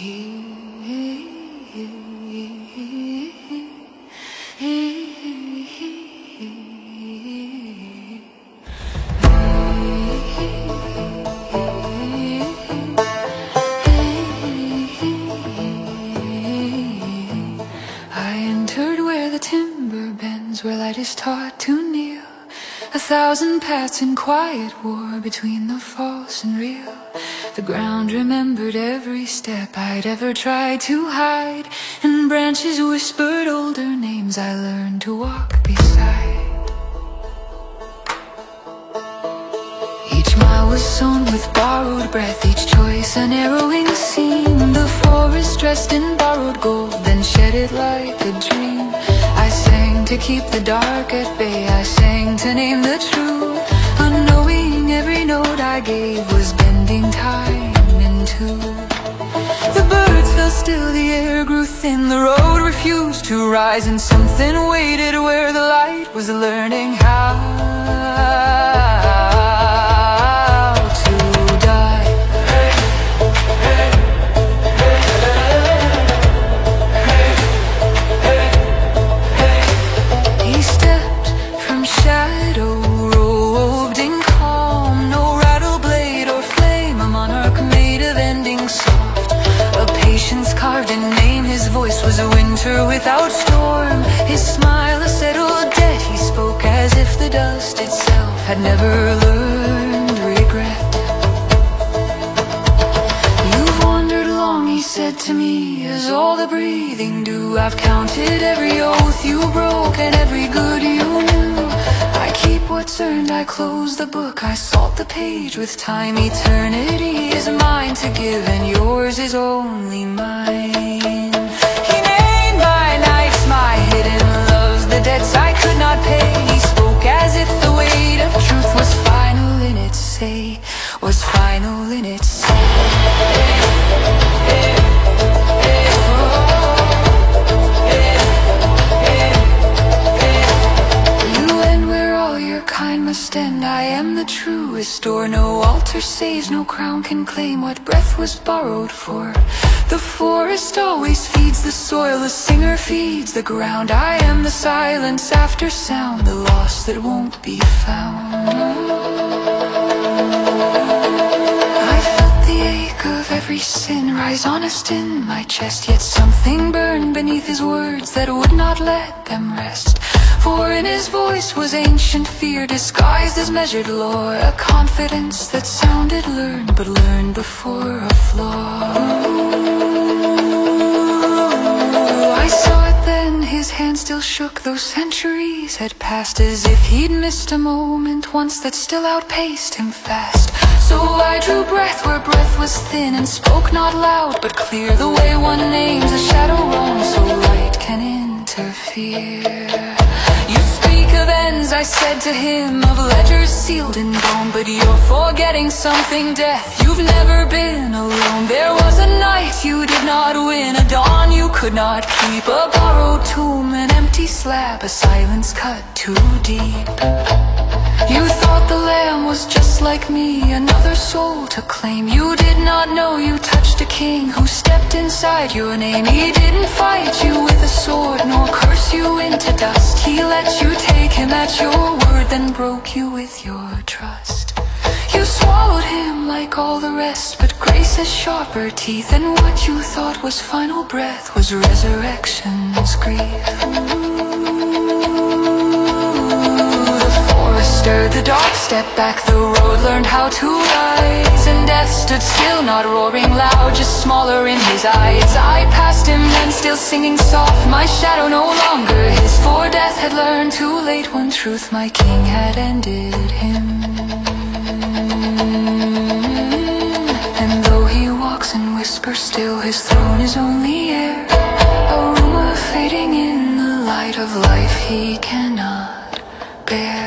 Where light is taught to kneel, 1,000 paths in quiet war between the false and real. The ground remembered every step I'd ever tried to hide, and branches whispered older names I learned to walk beside. Each mile was sown with borrowed breath, each choice an harrowing scene. The forest dressed in borrowed gold, then shed it like a dream. I sang to keep the dark at bay, I sang to name the true, unknowing every note I gave was bending time in two. The birds fell still, the air grew thin, the road refused to rise, and something waited where the light was learning how to die. He stepped from shadow, robed in calm, no rattle blade or flame, a monarch made of ending soft, a patience carved in name. His voice was a winter without storm, his smile a settled debt. He spoke as if the dust itself had never learned regret. You've wandered long, he said to me, as all the breathing do. I've counted every oath you broke and every good you knew. I keep what's earned, I close the book, I salt the page with time. Eternity is mine to give, and yours is only mine. He named my nights, my hidden loves, the debts I could not pay. He spoke as if the weight of truth was final in its say, was final in its say. Must end. I am the truest door, no altar saves, no crown can claim what breath was borrowed for. The forest always feeds the soil, the singer feeds the ground. I am the silence after sound, the loss that won't be found. I felt the ache of every sin rise honest in my chest, yet something burned beneath his words that would not let them rest. For in his voice was ancient fear disguised as measured lore, a confidence that sounded learned, but learned before a flaw. I saw it then, his hand still shook, though centuries had passed, as if he'd missed a moment once that still outpaced him fast. So I drew breath where breath was thin, and spoke not loud but clear, the way one names a shadow roams so light can interfere. You speak of ends, I said to him, of ledgers sealed in bone, but you're forgetting something, death. You've never been alone. There was a night you did not win, a dawn you could not keep, a borrowed tomb, an empty slab, a silence cut too deep. You thought the lamb was just like me, another soul to claim. You did not know you touched a king who stepped inside your name. He didn't fight you with a sword, nor curse you into dust. He let you take him at your word, then broke you with your trust. You swallowed him like all the rest, but grace has sharper teeth, and what you thought was final breath was resurrection's grief. Stirred the dark, stepped back, the road learned how to rise, and death stood still, not roaring loud, just smaller in his eyes. I passed him then, still singing soft, my shadow no longer his, for death had learned too late one truth, my king had ended him. And though he walks and whispers still, his throne is only air, a rumor fading in the light of life he cannot bear.